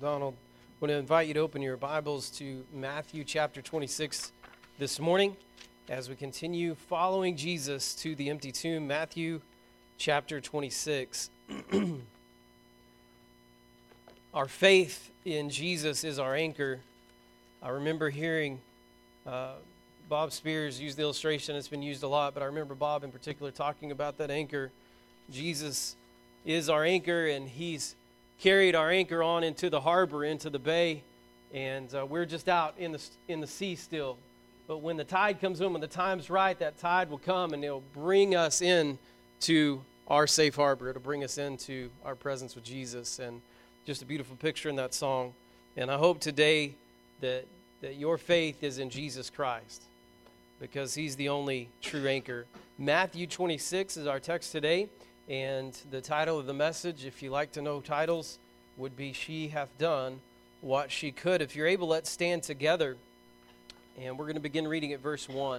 Donald. I want to invite you to open your Bibles to Matthew chapter 26 this morning as we continue following Jesus to the empty tomb. Matthew chapter 26. Our faith in Jesus is our anchor. I remember hearing Bob Spears use the illustration. It's been used a lot, but I remember Bob in particular talking about that anchor. Jesus is our anchor, and he's carried our anchor on into the harbor, into the bay, and we're just out in the sea still. But when the tide comes in, when the time's right, that tide will come, and it'll bring us in to our safe harbor. It'll bring us into our presence with Jesus, and just a beautiful picture in that song. And I hope today that your faith is in Jesus Christ, because he's the only true anchor. Matthew 26 is our text today, and the title of the message, if you like to know titles, would be She Hath Done What She Could. If you're able, let's stand together, and we're going to begin reading at verse 1.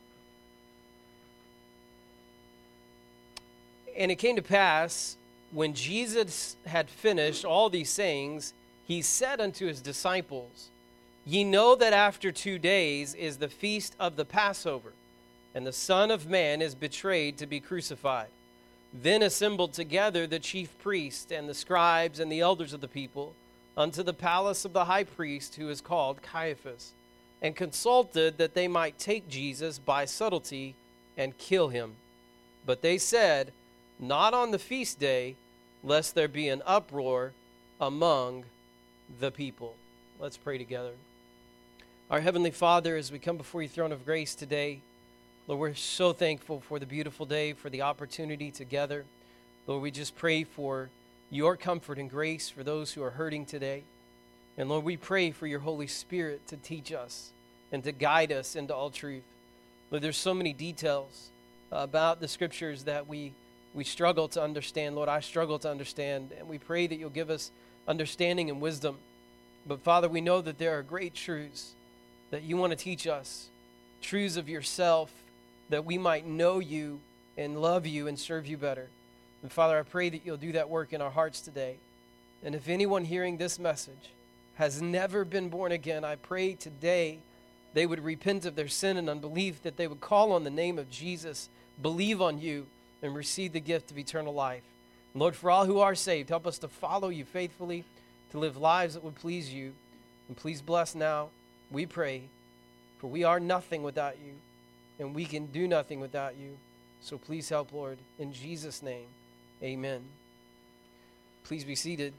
And it came to pass, when Jesus had finished all these sayings, he said unto his disciples, Ye know that after 2 days is the feast of the Passover, and the Son of Man is betrayed to be crucified. Then assembled together the chief priests and the scribes and the elders of the people unto the palace of the high priest, who is called Caiaphas, and consulted that they might take Jesus by subtlety and kill him. But they said, Not on the feast day, lest there be an uproar among the people. Let's pray together. Our Heavenly Father, as we come before your throne of grace today, Lord, we're so thankful for the beautiful day, for the opportunity together. Lord, we just pray for your comfort and grace for those who are hurting today. And Lord, we pray for your Holy Spirit to teach us and to guide us into all truth. Lord, there's so many details about the scriptures that we struggle to understand. Lord, I struggle to understand, and we pray that you'll give us understanding and wisdom. But Father, we know that there are great truths that you want to teach us, truths of yourself, that we might know you and love you and serve you better. And Father, I pray that you'll do that work in our hearts today. And if anyone hearing this message has never been born again, I pray today they would repent of their sin and unbelief, that they would call on the name of Jesus, believe on you, and receive the gift of eternal life. And Lord, for all who are saved, help us to follow you faithfully, to live lives that would please you. And please bless now, we pray, for we are nothing without you, and we can do nothing without you. So please help, Lord, in Jesus' name, amen. Please be seated.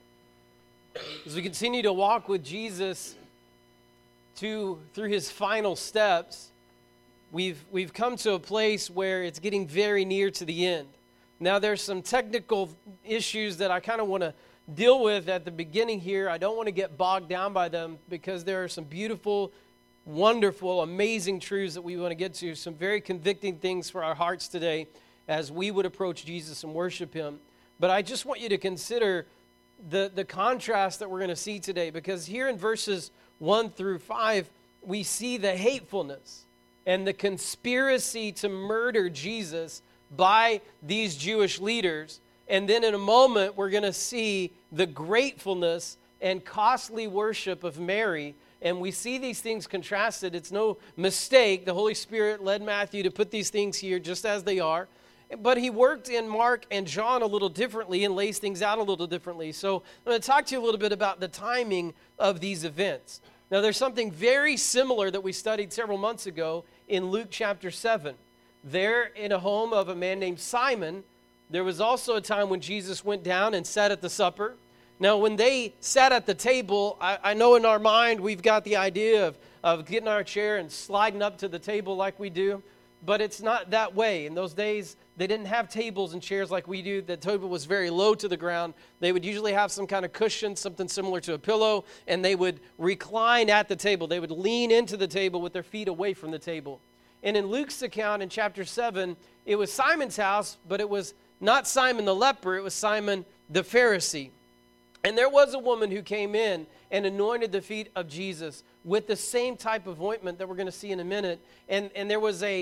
As we continue to walk with Jesus through his final steps, we've come to a place where it's getting very near to the end. Now, there's some technical issues that I kind of want to deal with at the beginning here. I don't want to get bogged down by them, because there are some beautiful, wonderful, amazing truths that we want to get to, some very convicting things for our hearts today as we would approach Jesus and worship him. But I just want you to consider the contrast that we're going to see today, because here in verses 1 through 5, we see the hatefulness and the conspiracy to murder Jesus by these Jewish leaders. And then in a moment, we're going to see the gratefulness and costly worship of Mary. And we see these things contrasted. It's no mistake. The Holy Spirit led Matthew to put these things here just as they are. But he worked in Mark and John a little differently and lays things out a little differently. So I'm going to talk to you a little bit about the timing of these events. Now, there's something very similar that we studied several months ago in Luke chapter 7. There, in a home of a man named Simon, there was also a time when Jesus went down and sat at the supper. Now, when they sat at the table, I know in our mind we've got the idea of getting our chair and sliding up to the table like we do, but it's not that way. In those days, they didn't have tables and chairs like we do. The table was very low to the ground. They would usually have some kind of cushion, something similar to a pillow, and they would recline at the table. They would lean into the table with their feet away from the table. And in Luke's account in chapter 7, it was Simon's house, but it was not Simon the leper, it was Simon the Pharisee. And there was a woman who came in and anointed the feet of Jesus with the same type of ointment that we're going to see in a minute. And there was a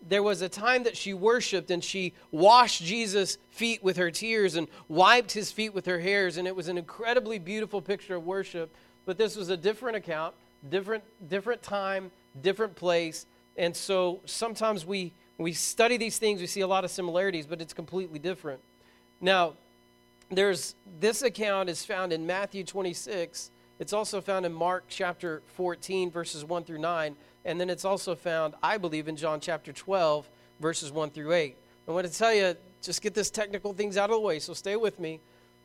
there was a time that she worshiped and she washed Jesus' feet with her tears and wiped his feet with her hairs, and it was an incredibly beautiful picture of worship. But this was a different account, different time, different place. And so sometimes we study these things, we see a lot of similarities, but it's completely different. Now, this account is found in Matthew 26. It's also found in Mark chapter 14, verses 1 through 9. And then it's also found, I believe, in John chapter 12, verses 1 through 8. I want to tell you, just get this technical things out of the way, so stay with me.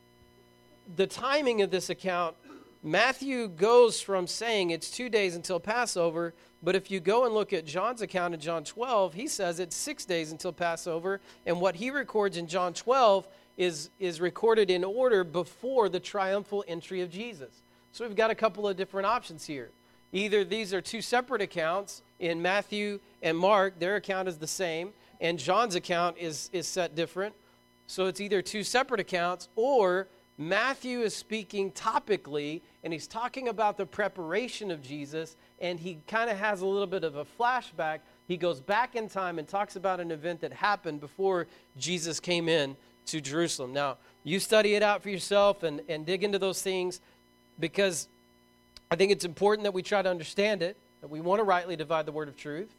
The timing of this account, Matthew goes from saying it's 2 days until Passover, but if you go and look at John's account in John 12, he says it's 6 days until Passover, and what he records in John 12 is recorded in order before the triumphal entry of Jesus. So we've got a couple of different options here. Either these are two separate accounts. In Matthew and Mark, their account is the same, and John's account is set different. So it's either two separate accounts, or Matthew is speaking topically, and he's talking about the preparation of Jesus, and he kind of has a little bit of a flashback. He goes back in time and talks about an event that happened before Jesus came in to Jerusalem. Now, you study it out for yourself and dig into those things, because I think it's important that we try to understand it, that we want to rightly divide the word of truth.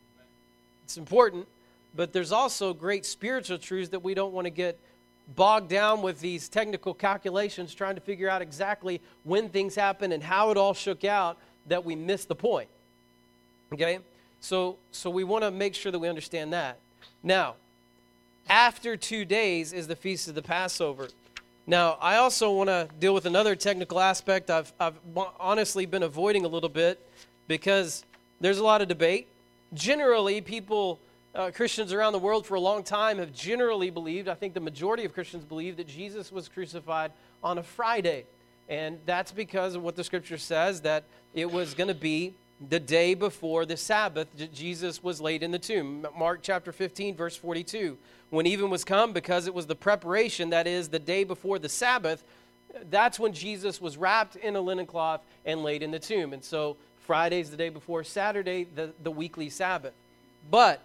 It's important, but there's also great spiritual truths that we don't want to get bogged down with these technical calculations, trying to figure out exactly when things happen and how it all shook out, that we miss the point. Okay? So we want to make sure that we understand that. Now, after 2 days is the Feast of the Passover. Now, I also want to deal with another technical aspect I've honestly been avoiding a little bit, because there's a lot of debate. Generally, people, Christians around the world for a long time have generally believed, I think the majority of Christians believe, that Jesus was crucified on a Friday. And that's because of what the Scripture says, that it was going to be the day before the Sabbath that Jesus was laid in the tomb. Mark chapter 15, verse 42. When even was come, because it was the preparation, that is, the day before the Sabbath, that's when Jesus was wrapped in a linen cloth and laid in the tomb. And so Friday's the day before Saturday, the weekly Sabbath. But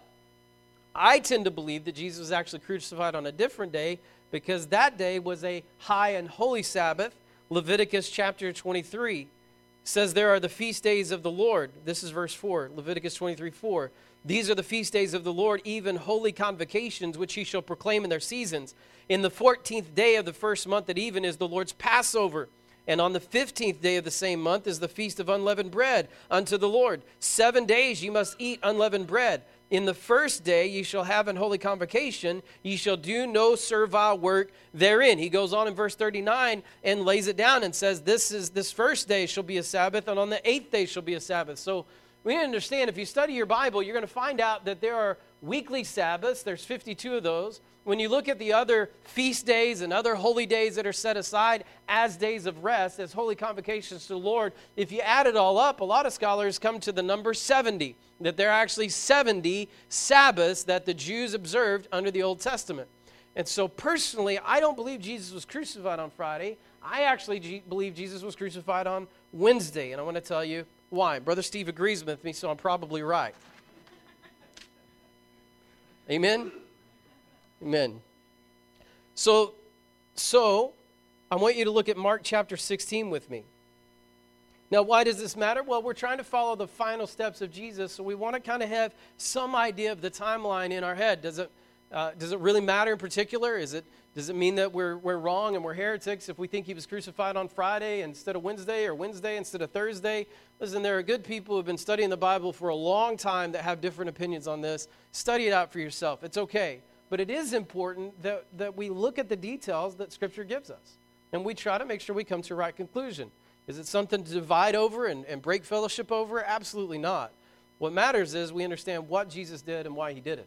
I tend to believe that Jesus was actually crucified on a different day, because that day was a high and holy Sabbath. Leviticus chapter 23 says there are the feast days of the Lord. This is verse 4, Leviticus 23:4. These are the feast days of the Lord, even holy convocations, which he shall proclaim in their seasons. In the 14th day of the first month at even is the Lord's Passover. And on the 15th day of the same month is the feast of unleavened bread unto the Lord. 7 days ye must eat unleavened bread. In the first day ye shall have an holy convocation. Ye shall do no servile work therein. He goes on in verse 39 and lays it down and says, this first day shall be a Sabbath, and on the 8th day shall be a Sabbath. So we understand, if you study your Bible, you're going to find out that there are weekly Sabbaths. There's 52 of those. When you look at the other feast days and other holy days that are set aside as days of rest, as holy convocations to the Lord, if you add it all up, a lot of scholars come to the number 70, that there are actually 70 Sabbaths that the Jews observed under the Old Testament. And so personally, I don't believe Jesus was crucified on Friday. I actually believe Jesus was crucified on Wednesday, and I want to tell you why. Brother Steve agrees with me, so I'm probably right. Amen? Amen. So I want you to look at Mark chapter 16 with me. Now, why does this matter? Well, we're trying to follow the final steps of Jesus, so we want to kind of have some idea of the timeline in our head. Does it really matter in particular? Does it mean that we're wrong and we're heretics if we think he was crucified on Friday instead of Wednesday, or Wednesday instead of Thursday? Listen, there are good people who have been studying the Bible for a long time that have different opinions on this. Study it out for yourself. It's okay. But it is important that we look at the details that Scripture gives us, and we try to make sure we come to a right conclusion. Is it something to divide over and break fellowship over? Absolutely not. What matters is we understand what Jesus did and why he did it.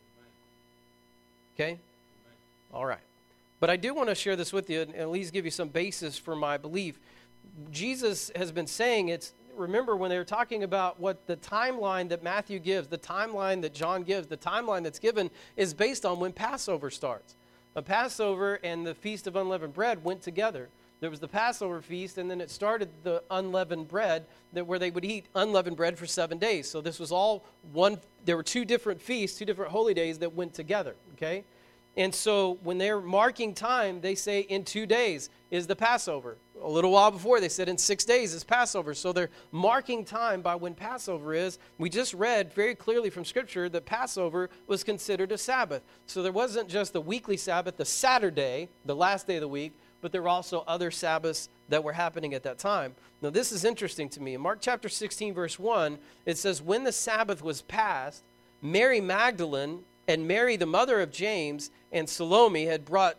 Okay? All right. But I do want to share this with you and at least give you some basis for my belief. Jesus has been saying remember when they were talking about what the timeline that Matthew gives, the timeline that John gives, the timeline that's given is based on when Passover starts. The Passover and the Feast of Unleavened Bread went together. There was the Passover feast, and then it started the unleavened bread, where they would eat unleavened bread for 7 days. So this was all one. There were two different feasts, two different holy days that went together, okay? And so when they're marking time, they say in 2 days is the Passover. A little while before, they said in 6 days is Passover. So they're marking time by when Passover is. We just read very clearly from Scripture that Passover was considered a Sabbath. So there wasn't just the weekly Sabbath, the Saturday, the last day of the week, but there were also other Sabbaths that were happening at that time. Now, this is interesting to me. In Mark chapter 16, verse 1, it says, when the Sabbath was passed, Mary Magdalene and Mary, the mother of James, and Salome had bought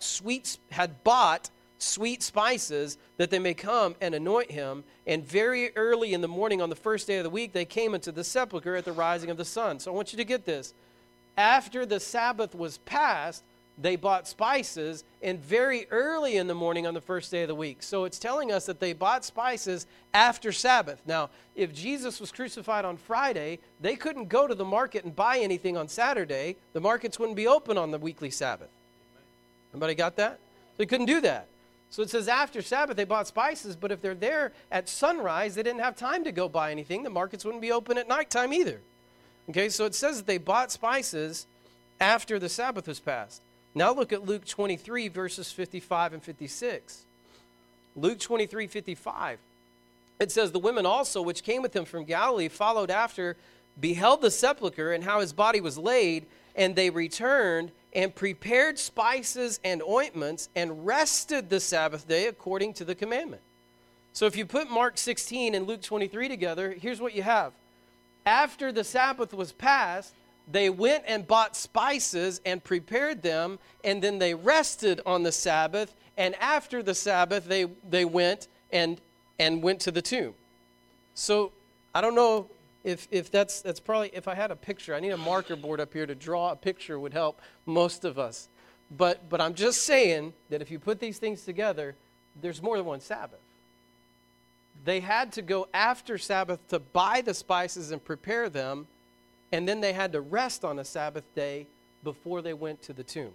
sweet spices that they may come and anoint him. And very early in the morning on the first day of the week, they came into the sepulchre at the rising of the sun. So I want you to get this. After the Sabbath was passed, they bought spices, and very early in the morning on the first day of the week. So it's telling us that they bought spices after Sabbath. Now, if Jesus was crucified on Friday, they couldn't go to the market and buy anything on Saturday. The markets wouldn't be open on the weekly Sabbath. Everybody got that? They couldn't do that. So it says after Sabbath they bought spices, but if they're there at sunrise, they didn't have time to go buy anything. The markets wouldn't be open at nighttime either. Okay, so it says that they bought spices after the Sabbath was passed. Now look at Luke 23, verses 55 and 56. Luke 23, 55. It says, the women also, which came with him from Galilee, followed after, beheld the sepulchre and how his body was laid, and they returned and prepared spices and ointments and rested the Sabbath day according to the commandment. So if you put Mark 16 and Luke 23 together, here's what you have. After the Sabbath was passed, they went and bought spices and prepared them, and then they rested on the Sabbath, and after the Sabbath, they went and went to the tomb. So I don't know if that's probably, if I had a picture, I need a marker board up here to draw a picture would help most of us. But I'm just saying that if you put these things together, there's more than one Sabbath. They had to go after Sabbath to buy the spices and prepare them, and then they had to rest on a Sabbath day before they went to the tomb.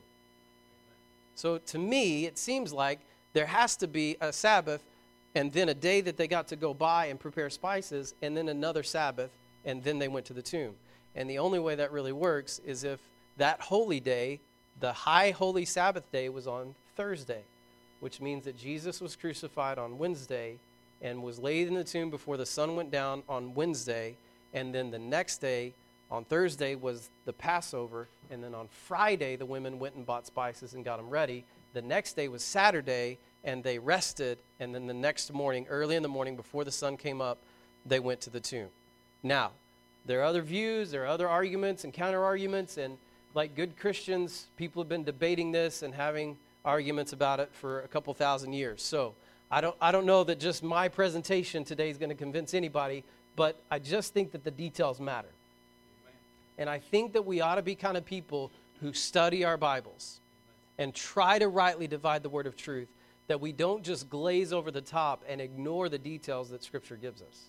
So to me, it seems like there has to be a Sabbath and then a day that they got to go buy and prepare spices, and then another Sabbath, and then they went to the tomb. And the only way that really works is if that holy day, the high holy Sabbath day, was on Thursday, which means that Jesus was crucified on Wednesday and was laid in the tomb before the sun went down on Wednesday, and then the next day, on Thursday, was the Passover, and then on Friday, the women went and bought spices and got them ready. The next day was Saturday, and they rested, and then the next morning, early in the morning, before the sun came up, they went to the tomb. Now, there are other views, there are other arguments and counter-arguments, and like good Christians, people have been debating this and having arguments about it for a couple thousand years. So I don't know that just my presentation today is going to convince anybody, but I just think that the details matter. And I think that we ought to be kind of people who study our Bibles and try to rightly divide the word of truth, that we don't just glaze over the top and ignore the details that Scripture gives us.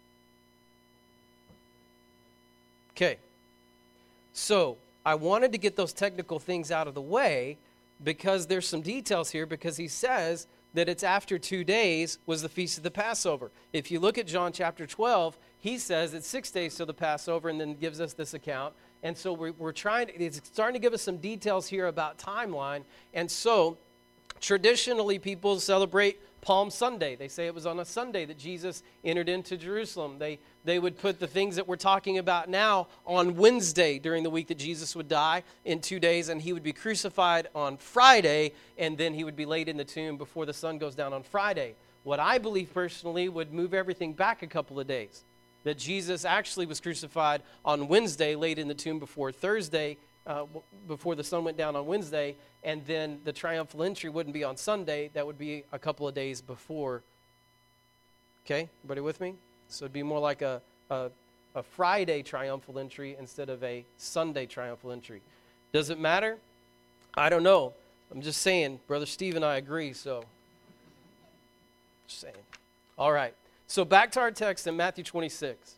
Okay, so I wanted to get those technical things out of the way because there's some details here, because he says that it's after 2 days was the Feast of the Passover. If you look at John chapter 12, he says it's 6 days to the Passover, and then gives us this account. And so we're trying to, it's starting to give us some details here about timeline. And so traditionally people celebrate Palm Sunday. They say it was on a Sunday that Jesus entered into Jerusalem. They would put the things that we're talking about now on Wednesday during the week that Jesus would die in 2 days, and he would be crucified on Friday, and then he would be laid in the tomb before the sun goes down on Friday. What I believe personally would move everything back a couple of days, that Jesus actually was crucified on Wednesday, laid in the tomb before Thursday, before the sun went down on Wednesday, and then the triumphal entry wouldn't be on Sunday. That would be a couple of days before. Okay, everybody with me? So it'd be more like a Friday triumphal entry instead of a Sunday triumphal entry. Does it matter? I don't know. I'm just saying, Brother Steve and I agree, so just saying. All right, so back to our text in Matthew 26.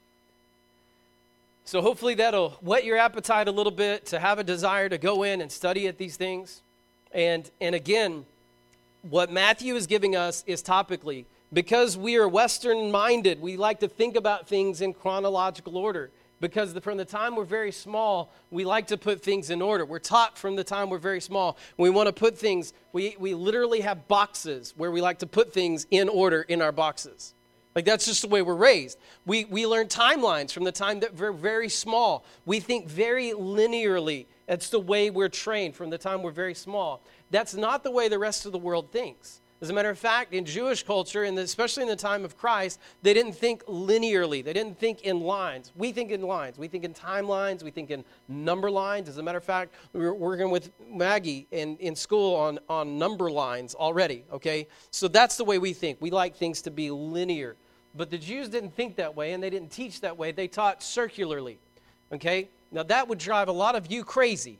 So hopefully that'll whet your appetite a little bit to have a desire to go in and study at these things. And again, what Matthew is giving us is topically. Because we are Western-minded, we like to think about things in chronological order. Because from the time we're very small, we like to put things in order. We're taught from the time we're very small. We want to put things, we literally have boxes where we like to put things in order in our boxes. Like that's just the way we're raised. We learn timelines from the time that we're very small. We think very linearly. That's the way we're trained from the time we're very small. That's not the way the rest of the world thinks. As a matter of fact, in Jewish culture, and especially in the time of Christ, they didn't think linearly. They didn't think in lines. We think in lines. We think in timelines. We think in number lines. As a matter of fact, we were working with Maggie in school on number lines already, okay? So that's the way we think. We like things to be linear. But the Jews didn't think that way, and they didn't teach that way. They taught circularly, okay? Now, that would drive a lot of you crazy.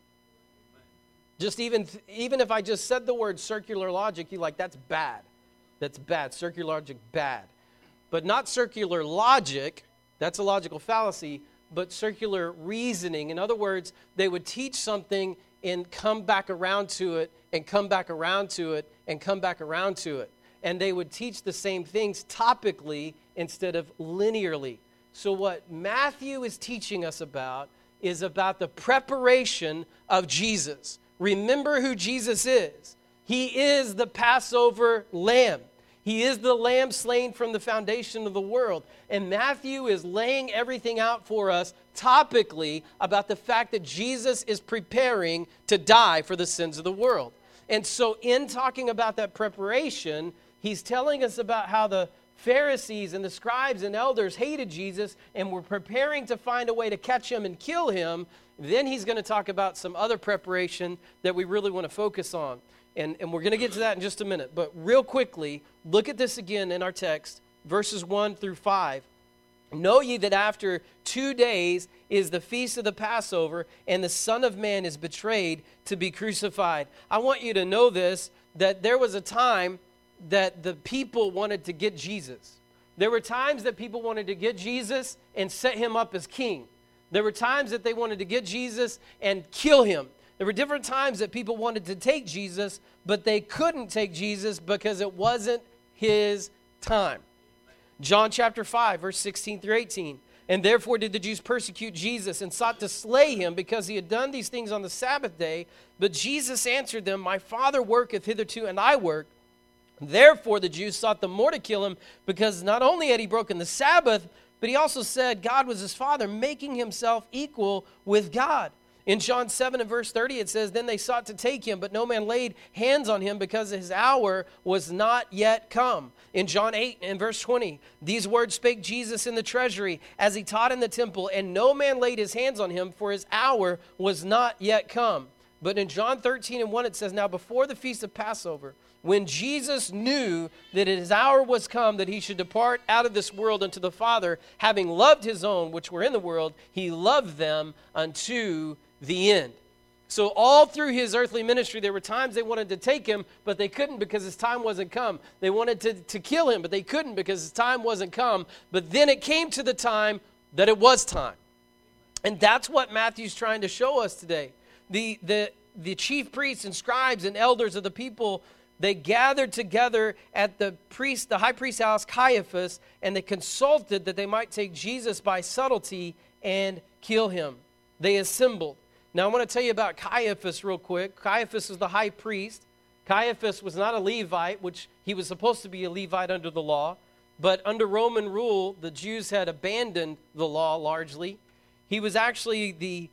Just even if I just said the word circular logic, you're like, that's bad. That's bad. Circular logic, bad. But not circular logic, that's a logical fallacy, but circular reasoning. In other words, they would teach something and come back around to it, and come back around to it, and come back around to it. And they would teach the same things topically instead of linearly. So what Matthew is teaching us about is about the preparation of Jesus. Remember who Jesus is. He is the Passover lamb. He is the lamb slain from the foundation of the world. And Matthew is laying everything out for us topically about the fact that Jesus is preparing to die for the sins of the world. And so in talking about that preparation, he's telling us about how the Pharisees and the scribes and elders hated Jesus and were preparing to find a way to catch him and kill him. Then he's going to talk about some other preparation that we really want to focus on. And we're going to get to that in just a minute. But real quickly, look at this again in our text, verses 1 through 5. Know ye that after 2 days is the feast of the Passover, and the Son of Man is betrayed to be crucified. I want you to know this, that there was a time that the people wanted to get Jesus. There were times that people wanted to get Jesus and set him up as king. There were times that they wanted to get Jesus and kill him. There were different times that people wanted to take Jesus, but they couldn't take Jesus because it wasn't his time. John chapter 5, verse 16 through 18. And therefore did the Jews persecute Jesus and sought to slay him because he had done these things on the Sabbath day. But Jesus answered them, My Father worketh hitherto, and I work. Therefore the Jews sought the more to kill him, because not only had he broken the Sabbath, but he also said God was his Father, making himself equal with God. In John 7 and verse 30, it says, Then they sought to take him, but no man laid hands on him, because his hour was not yet come. In John 8 and verse 20, these words spake Jesus in the treasury, as he taught in the temple, and no man laid his hands on him, for his hour was not yet come. But in John 13 and 1, it says, Now before the feast of Passover, when Jesus knew that his hour was come, that he should depart out of this world unto the Father, having loved his own which were in the world, he loved them unto the end. So all through his earthly ministry, there were times they wanted to take him, but they couldn't because his time wasn't come. They wanted to kill him, but they couldn't because his time wasn't come. But then it came to the time that it was time. And that's what Matthew's trying to show us today. The chief priests and scribes and elders of the people, they gathered together at the high priest's house, Caiaphas, and they consulted that they might take Jesus by subtlety and kill him. They assembled. Now, I want to tell you about Caiaphas real quick. Caiaphas was the high priest. Caiaphas was not a Levite, which he was supposed to be a Levite under the law. But under Roman rule, the Jews had abandoned the law largely. He was actually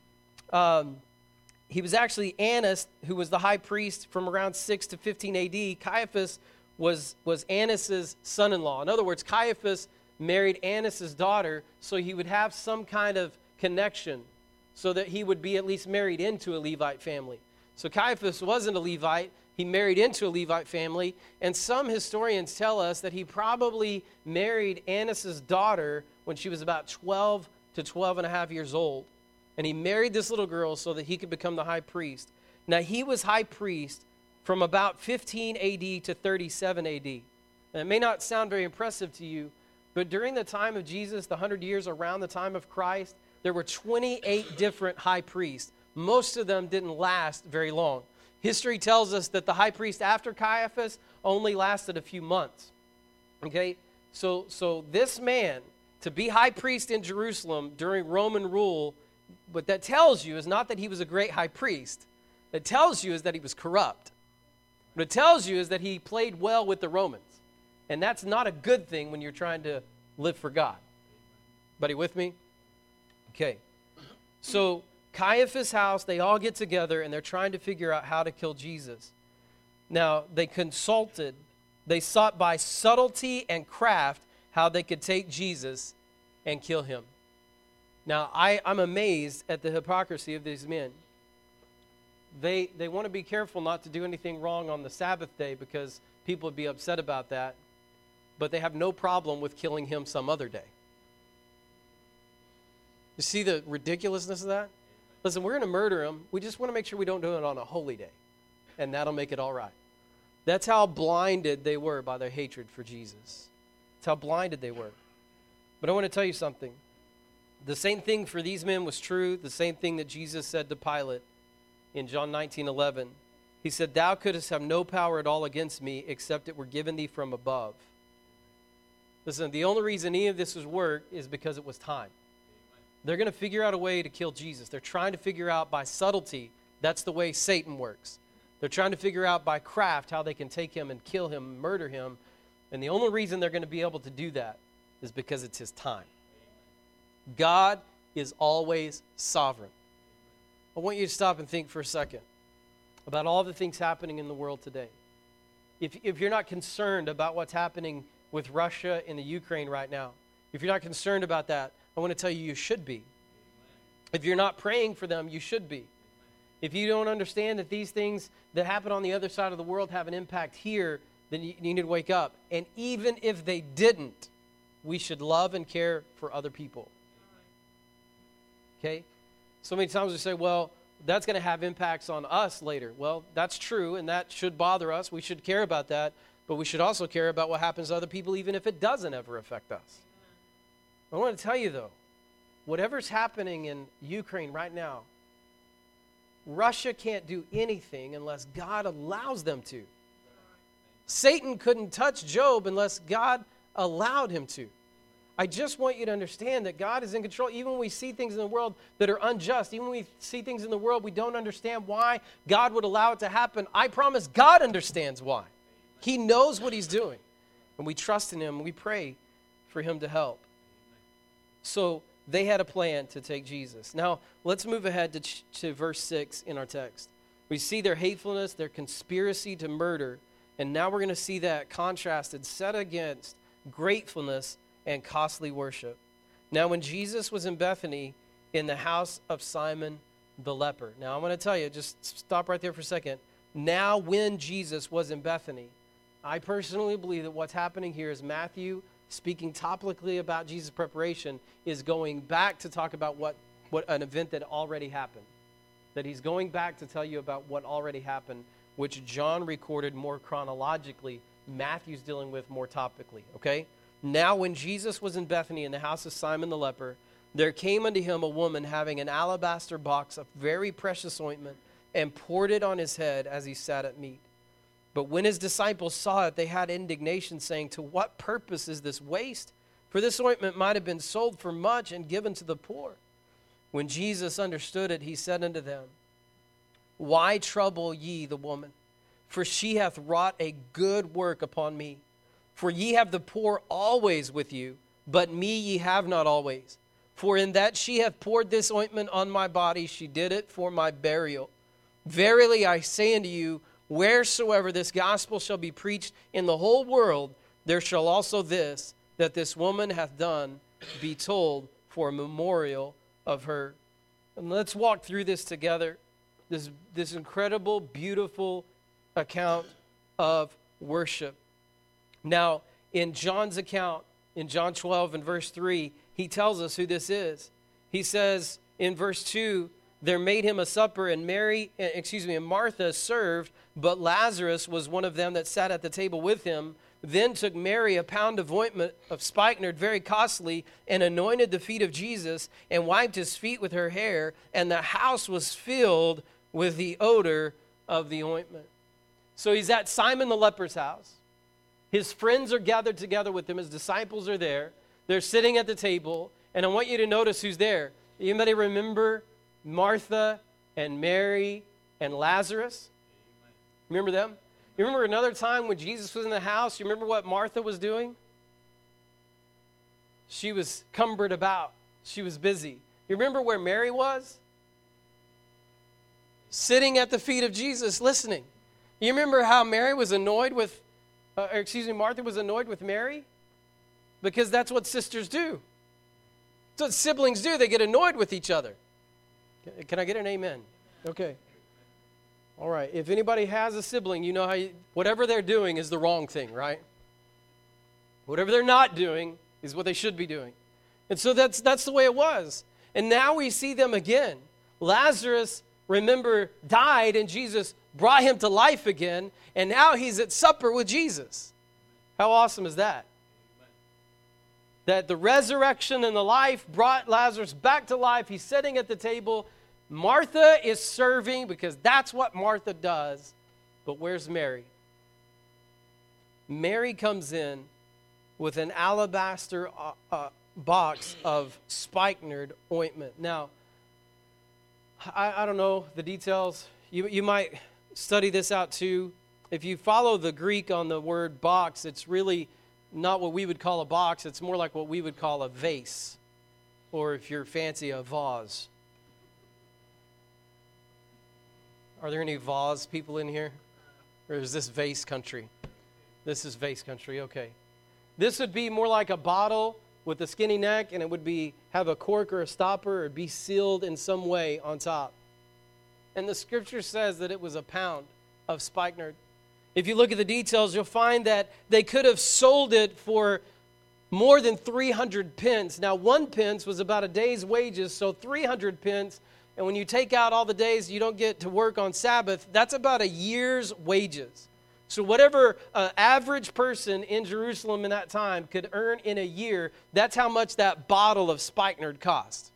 Annas, who was the high priest from around 6 to 15 AD. Caiaphas was Annas' son-in-law. In other words, Caiaphas married Annas' daughter so he would have some kind of connection, so that he would be at least married into a Levite family. So Caiaphas wasn't a Levite. He married into a Levite family. And some historians tell us that he probably married Annas' daughter when she was about 12 to 12 and a half years old. And he married this little girl so that he could become the high priest. Now, he was high priest from about 15 AD to 37 AD. And it may not sound very impressive to you, but during the time of Jesus, the 100 years around the time of Christ, there were 28 different high priests. Most of them didn't last very long. History tells us that the high priest after Caiaphas only lasted a few months. Okay? So this man, to be high priest in Jerusalem during Roman rule, what that tells you is not that he was a great high priest. It tells you is that he was corrupt. What it tells you is that he played well with the Romans. And that's not a good thing when you're trying to live for God. Buddy with me? Okay. So Caiaphas' house, they all get together and they're trying to figure out how to kill Jesus. Now, they consulted. They sought by subtlety and craft how they could take Jesus and kill him. Now, I'm amazed at the hypocrisy of these men. They want to be careful not to do anything wrong on the Sabbath day because people would be upset about that, but they have no problem with killing him some other day. You see the ridiculousness of that? Listen, we're going to murder him. We just want to make sure we don't do it on a holy day, and that'll make it all right. That's how blinded they were by their hatred for Jesus. That's how blinded they were. But I want to tell you something. The same thing for these men was true. The same thing that Jesus said to Pilate in John 19:11. He said, "Thou couldst have no power at all against me except it were given thee from above." Listen, the only reason any of this was work is because it was time. They're going to figure out a way to kill Jesus. They're trying to figure out by subtlety. That's the way Satan works. They're trying to figure out by craft how they can take him and kill him, murder him. And the only reason they're going to be able to do that is because it's his time. God is always sovereign. I want you to stop and think for a second about all the things happening in the world today. If you're not concerned about what's happening with Russia and the Ukraine right now, if you're not concerned about that, I want to tell you, you should be. If you're not praying for them, you should be. If you don't understand that these things that happen on the other side of the world have an impact here, then you need to wake up. And even if they didn't, we should love and care for other people. Okay? So many times we say, well, that's going to have impacts on us later. Well, that's true, and that should bother us. We should care about that, but we should also care about what happens to other people, even if it doesn't ever affect us. I want to tell you, though, whatever's happening in Ukraine right now, Russia can't do anything unless God allows them to. Satan couldn't touch Job unless God allowed him to. I just want you to understand that God is in control. Even when we see things in the world that are unjust, even when we see things in the world we don't understand why God would allow it to happen, I promise God understands why. He knows what he's doing. And we trust in him, and we pray for him to help. So they had a plan to take Jesus. Now, let's move ahead to verse 6 in our text. We see their hatefulness, their conspiracy to murder, and now we're going to see that contrasted, set against gratefulness and costly worship. Now, when Jesus was in Bethany in the house of Simon the leper. Now, I'm going to tell you, just stop right there for a second. Now, when Jesus was in Bethany, I personally believe that what's happening here is Matthew, speaking topically about Jesus' preparation, is going back to talk about what an event that already happened. That he's going back to tell you about what already happened, which John recorded more chronologically. Matthew's dealing with more topically, okay? Now when Jesus was in Bethany in the house of Simon the leper, there came unto him a woman having an alabaster box of very precious ointment, and poured it on his head as he sat at meat. But when his disciples saw it, they had indignation, saying, "To what purpose is this waste? For this ointment might have been sold for much and given to the poor." When Jesus understood it, he said unto them, "Why trouble ye the woman? For she hath wrought a good work upon me. For ye have the poor always with you, but me ye have not always. For in that she hath poured this ointment on my body, she did it for my burial. Verily I say unto you, wheresoever this gospel shall be preached in the whole world, there shall also this, that this woman hath done, be told for a memorial of her." And let's walk through this together, this incredible, beautiful account of worship. Now, in John's account, in John 12 and verse 3, he tells us who this is. He says in verse 2, there made him a supper, and Martha served, but Lazarus was one of them that sat at the table with him. Then took Mary a pound of ointment of spikenard, very costly, and anointed the feet of Jesus, and wiped his feet with her hair, and the house was filled with the odor of the ointment. So he's at Simon the leper's house. His friends are gathered together with him. His disciples are there. They're sitting at the table. And I want you to notice who's there. Anybody remember Martha and Mary and Lazarus? Remember them? You remember another time when Jesus was in the house? You remember what Martha was doing? She was cumbered about. She was busy. You remember where Mary was? Sitting at the feet of Jesus, listening. You remember how Martha was annoyed with Mary? Because that's what sisters do. That's what siblings do. They get annoyed with each other. Can I get an amen? Okay. All right. If anybody has a sibling, you know whatever they're doing is the wrong thing, right? Whatever they're not doing is what they should be doing. And so that's the way it was. And now we see them again. Lazarus, remember, died, and Jesus brought him to life again, and now he's at supper with Jesus. How awesome is that? That the resurrection and the life brought Lazarus back to life. He's sitting at the table. Martha is serving because that's what Martha does. But where's Mary? Mary comes in with an alabaster box of spikenard ointment. Now, I don't know the details. You might study this out too. If you follow the Greek on the word box, it's really not what we would call a box. It's more like what we would call a vase, or if you're fancy, a vase. Are there any vase people in here? Or is this vase country? This is vase country, okay. This would be more like a bottle with a skinny neck, and it would have a cork or a stopper, or be sealed in some way on top. And the scripture says that it was a pound of spikenard. If you look at the details, you'll find that they could have sold it for more than 300 pence. Now, 1 pence was about a day's wages, so 300 pence. And when you take out all the days you don't get to work on Sabbath, that's about a year's wages. So whatever average person in Jerusalem in that time could earn in a year, that's how much that bottle of spikenard cost.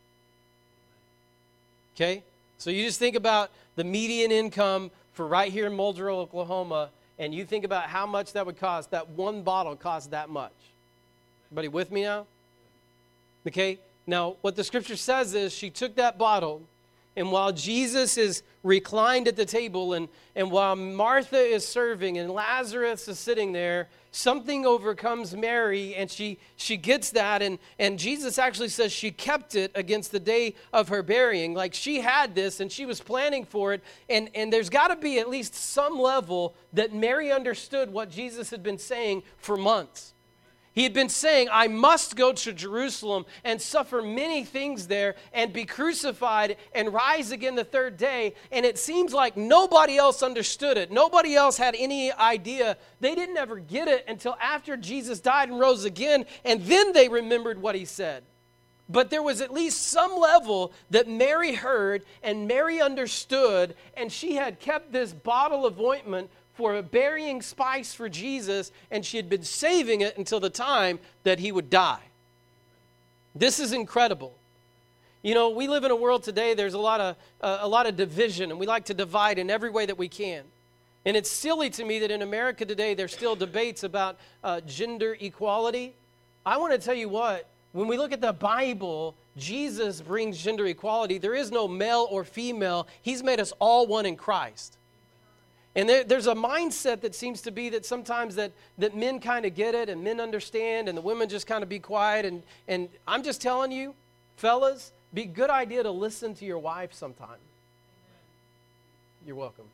Okay? So you just think about the median income for right here in Muldrow, Oklahoma, and you think about how much that would cost. That one bottle costs that much. Everybody with me now? Okay? Now, what the scripture says is she took that bottle, and while Jesus is reclined at the table, and while Martha is serving and Lazarus is sitting there, something overcomes Mary, and she gets that, and Jesus actually says she kept it against the day of her burying. Like she had this, and she was planning for it, and there's got to be at least some level that Mary understood what Jesus had been saying for months. He had been saying, I must go to Jerusalem and suffer many things there and be crucified and rise again the third day. And it seems like nobody else understood it. Nobody else had any idea. They didn't ever get it until after Jesus died and rose again, and then they remembered what he said. But there was at least some level that Mary heard and Mary understood, and she had kept this bottle of ointment for a burying spice for Jesus, and she had been saving it until the time that he would die. This is incredible. You know, we live in a world today, there's a lot of division, and we like to divide in every way that we can. And it's silly to me that in America today, there's still debates about gender equality. I want to tell you what, when we look at the Bible, Jesus brings gender equality. There is no male or female. He's made us all one in Christ. And there's a mindset that seems to be that sometimes that men kind of get it and men understand and the women just kind of be quiet. And I'm just telling you, fellas, be a good idea to listen to your wife sometime. You're welcome.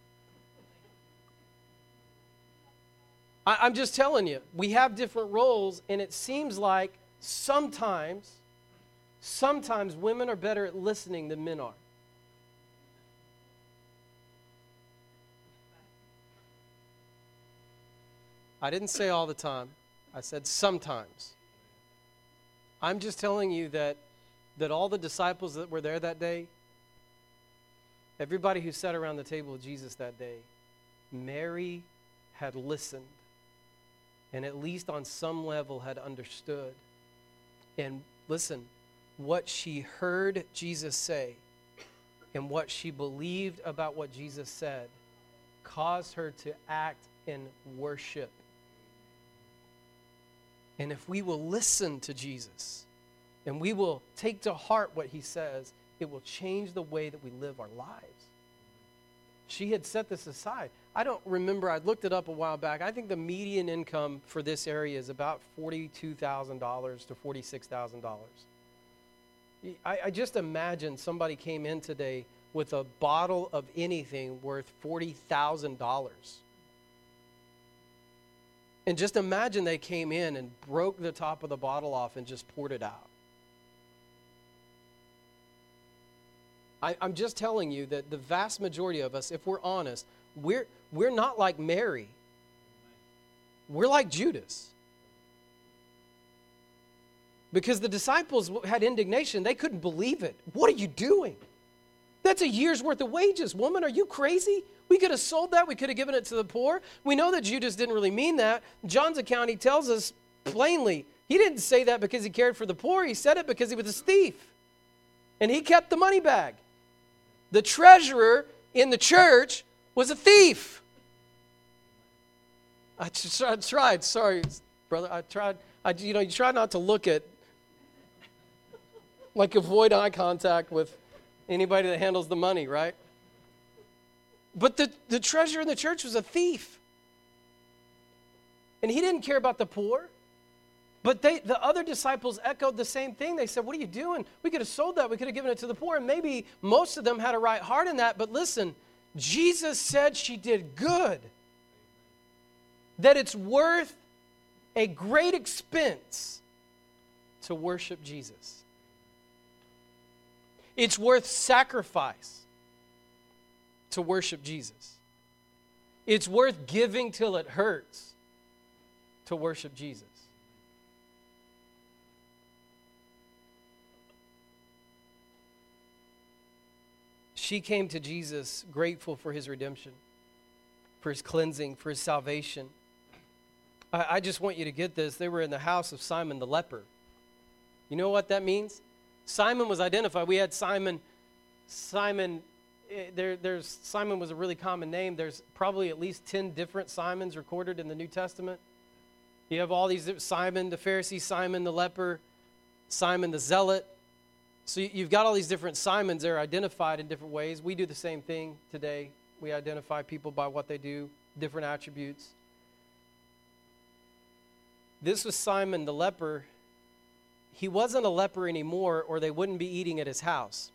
I'm just telling you, we have different roles, and it seems like sometimes women are better at listening than men are. I didn't say all the time. I said sometimes. I'm just telling you that all the disciples that were there that day, everybody who sat around the table with Jesus that day, Mary had listened and at least on some level had understood. And listen, what she heard Jesus say and what she believed about what Jesus said cause her to act in worship. And if we will listen to Jesus and we will take to heart what he says, it will change the way that we live our lives. She had set this aside. I don't remember. I looked it up a while back. I think the median income for this area is about $42,000 to $46,000. I just imagine somebody came in today with a bottle of anything worth $40,000. And just imagine they came in and broke the top of the bottle off and just poured it out. I'm just telling you that the vast majority of us, if we're honest, we're not like Mary. We're like Judas. Because the disciples had indignation. They couldn't believe it. What are you doing? That's a year's worth of wages. Woman, are you crazy? We could have sold that. We could have given it to the poor. We know that Judas didn't really mean that. John's account, he tells us plainly, he didn't say that because he cared for the poor. He said it because he was a thief. And he kept the money bag. The treasurer in the church was a thief. I tried. Sorry, brother. I tried. You try not to look at, like avoid eye contact with anybody that handles the money, right? But the treasurer in the church was a thief. And he didn't care about the poor. But the other disciples echoed the same thing. They said, what are you doing? We could have sold that. We could have given it to the poor. And maybe most of them had a right heart in that. But listen, Jesus said she did good. That it's worth a great expense to worship Jesus. It's worth sacrifice to worship Jesus. It's worth giving till it hurts to worship Jesus. She came to Jesus grateful for his redemption, for his cleansing, for his salvation. I just want you to get this. They were in the house of Simon the leper. You know what that means? Simon was identified. We had Simon. Simon was a really common name. There's probably at least 10 different Simons recorded in the New Testament. You have all these, Simon the Pharisee, Simon the leper, Simon the zealot. So you've got all these different Simons that are identified in different ways. We do the same thing today. We identify people by what they do, different attributes. This was Simon the leper. He wasn't a leper anymore, or they wouldn't be eating at his house.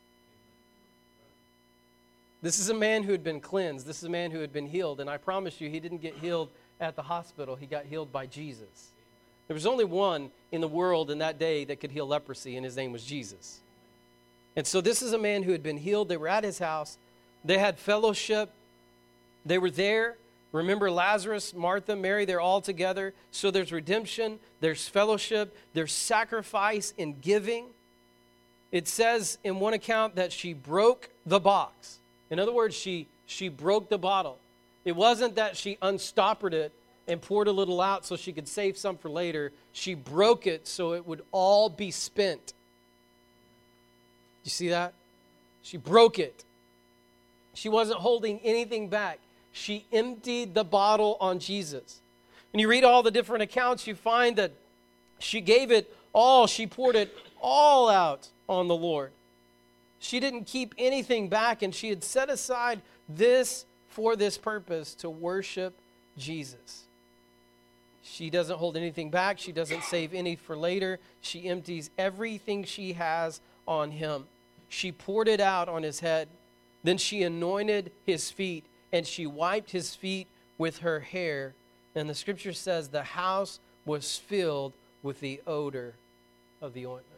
This is a man who had been cleansed. This is a man who had been healed. And I promise you, he didn't get healed at the hospital. He got healed by Jesus. There was only one in the world in that day that could heal leprosy, and his name was Jesus. And so this is a man who had been healed. They were at his house. They had fellowship. They were there. Remember Lazarus, Martha, Mary, they're all together. So there's redemption, there's fellowship, there's sacrifice in giving. It says in one account that she broke the box. In other words, she broke the bottle. It wasn't that she unstoppered it and poured a little out so she could save some for later. She broke it so it would all be spent. You see that? She broke it. She wasn't holding anything back. She emptied the bottle on Jesus. When you read all the different accounts, you find that she gave it all. She poured it all out on the Lord. She didn't keep anything back, and she had set aside this for this purpose, to worship Jesus. She doesn't hold anything back. She doesn't save any for later. She empties everything she has on him. She poured it out on his head. Then she anointed his feet, and she wiped his feet with her hair. And the scripture says the house was filled with the odor of the ointment.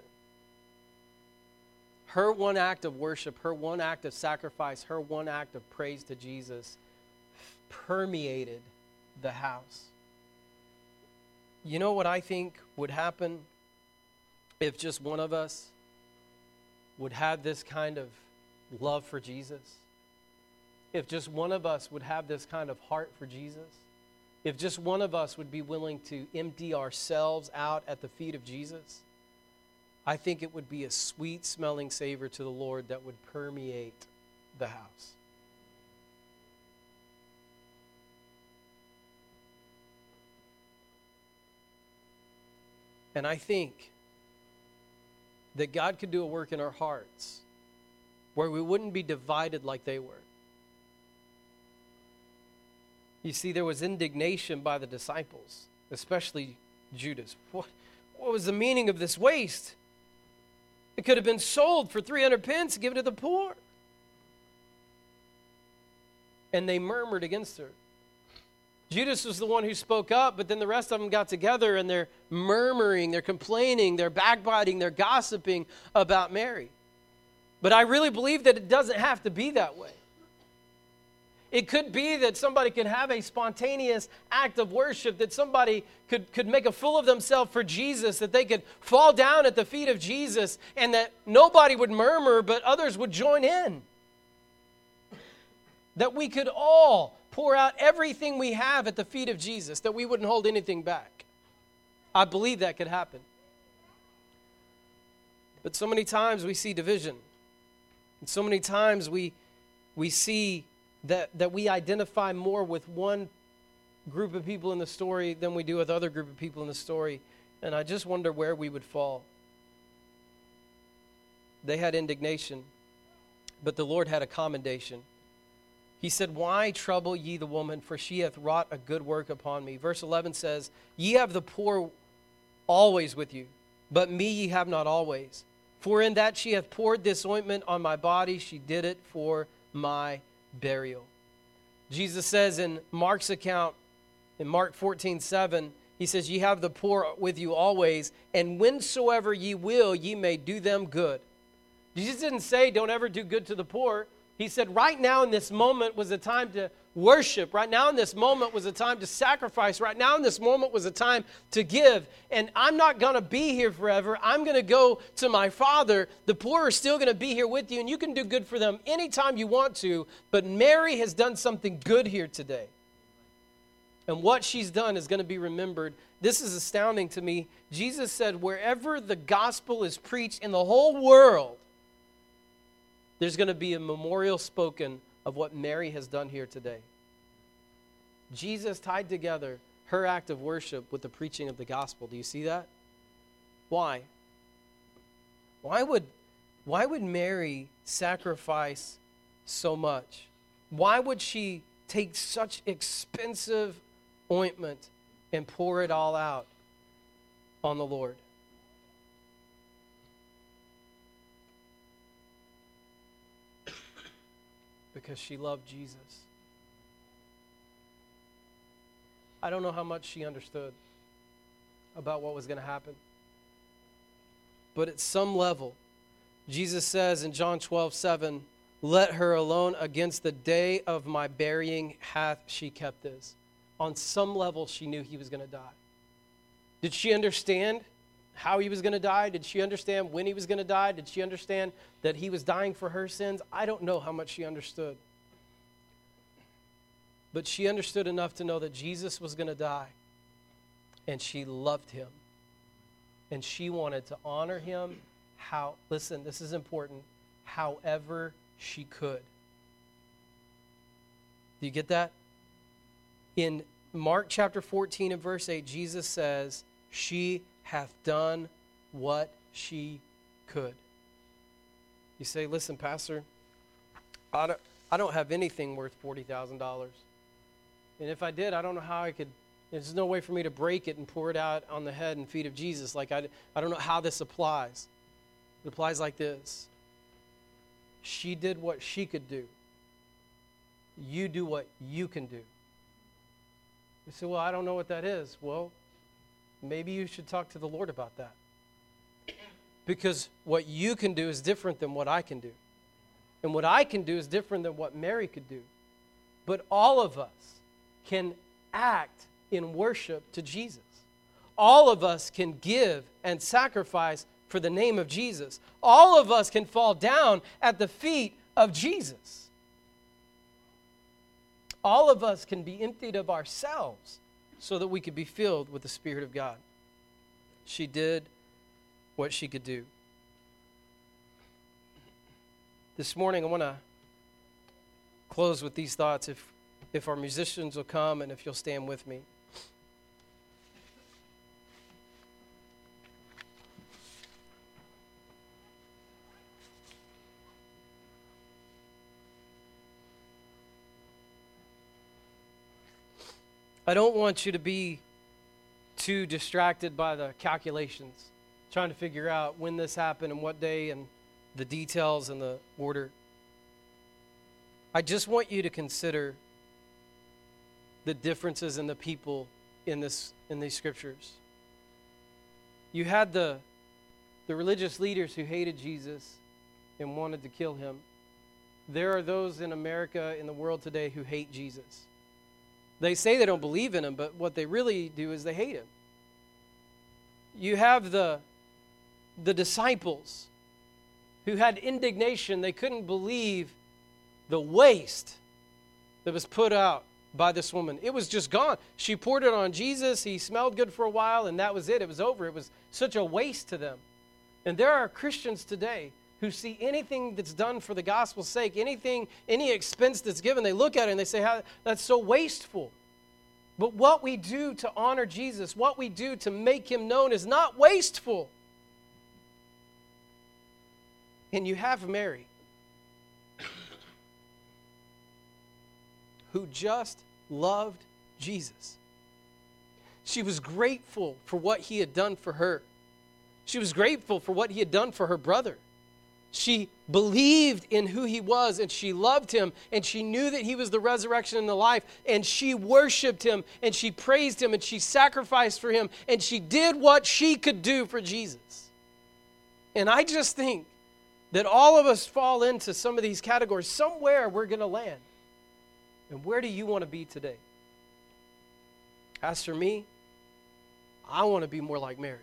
Her one act of worship, her one act of sacrifice, her one act of praise to Jesus permeated the house. You know what I think would happen if just one of us would have this kind of love for Jesus? If just one of us would have this kind of heart for Jesus? If just one of us would be willing to empty ourselves out at the feet of Jesus? I think it would be a sweet-smelling savor to the Lord that would permeate the house. And I think that God could do a work in our hearts where we wouldn't be divided like they were. You see, there was indignation by the disciples, especially Judas. What was the meaning of this waste? It could have been sold for 300 pence, given to the poor. And they murmured against her. Judas was the one who spoke up, but then the rest of them got together and they're murmuring, they're complaining, they're backbiting, they're gossiping about Mary. But I really believe that it doesn't have to be that way. It could be that somebody could have a spontaneous act of worship, that somebody could make a fool of themselves for Jesus, that they could fall down at the feet of Jesus, and that nobody would murmur, but others would join in. That we could all pour out everything we have at the feet of Jesus, that we wouldn't hold anything back. I believe that could happen. But so many times we see division. And so many times we see that we identify more with one group of people in the story than we do with other group of people in the story. And I just wonder where we would fall. They had indignation, but the Lord had a commendation. He said, "Why trouble ye the woman? For she hath wrought a good work upon me." Verse 11 says, "Ye have the poor always with you, but me ye have not always. For in that she hath poured this ointment on my body, she did it for my burial." Jesus says in Mark's account, in Mark 14:7, he says, "Ye have the poor with you always, and whensoever ye will, ye may do them good." Jesus didn't say, don't ever do good to the poor. He said, right now in this moment was a time to worship. Right now in this moment was a time to sacrifice. Right now in this moment was a time to give. And I'm not going to be here forever. I'm going to go to my Father. The poor are still going to be here with you, and you can do good for them anytime you want to. But Mary has done something good here today. And what she's done is going to be remembered. This is astounding to me. Jesus said, wherever the gospel is preached in the whole world, there's going to be a memorial spoken of what Mary has done here today. Jesus tied together her act of worship with the preaching of the gospel. Do you see that? Why? Why would Mary sacrifice so much? Why would she take such expensive ointment and pour it all out on the Lord? Because she loved Jesus. I don't know how much she understood about what was going to happen. But at some level, Jesus says in John 12:7, "Let her alone, against the day of my burying hath she kept this." On some level, she knew he was going to die. Did she understand how he was going to die? Did she understand when he was going to die? Did she understand that he was dying for her sins? I don't know how much she understood. But she understood enough to know that Jesus was going to die. And she loved him. And she wanted to honor him listen, this is important, however she could. Do you get that? In Mark chapter 14 and verse 8, Jesus says, "She hath done what she could." You say, "Listen, Pastor, I don't have anything worth $40,000. And if I did, I don't know how I could, there's no way for me to break it and pour it out on the head and feet of Jesus. Like, I don't know how this applies." It applies like this. She did what she could do. You do what you can do. You say, "Well, I don't know what that is." Well, maybe you should talk to the Lord about that. Because what you can do is different than what I can do. And what I can do is different than what Mary could do. But all of us can act in worship to Jesus. All of us can give and sacrifice for the name of Jesus. All of us can fall down at the feet of Jesus. All of us can be emptied of ourselves so that we could be filled with the Spirit of God. She did what she could do. This morning, I want to close with these thoughts, if our musicians will come and if you'll stand with me. I don't want you to be too distracted by the calculations, trying to figure out when this happened and what day and the details and the order. I just want you to consider the differences in the people in these scriptures. You had the religious leaders who hated Jesus and wanted to kill him. There are those in America, in the world today, who hate Jesus. They say they don't believe in him, but what they really do is they hate him. You have the disciples who had indignation. They couldn't believe the waste that was put out by this woman. It was just gone. She poured it on Jesus. He smelled good for a while, and that was it. It was over. It was such a waste to them. And there are Christians today who see anything that's done for the gospel's sake, any expense that's given, they look at it and they say, that's so wasteful. But what we do to honor Jesus, what we do to make him known is not wasteful. And you have Mary, who just loved Jesus. She was grateful for what he had done for her. She was grateful for what he had done for her brother. She believed in who he was, and she loved him, and she knew that he was the resurrection and the life, and she worshiped him, and she praised him, and she sacrificed for him, and she did what she could do for Jesus. And I just think that all of us fall into some of these categories. Somewhere we're going to land. And where do you want to be today? As for me, I want to be more like Mary.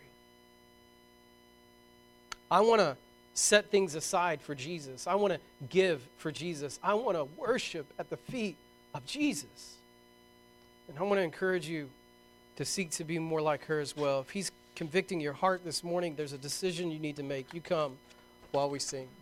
I want to set things aside for Jesus. I want to give for Jesus. I want to worship at the feet of Jesus. And I want to encourage you to seek to be more like her as well. If he's convicting your heart this morning, there's a decision you need to make. You come while we sing.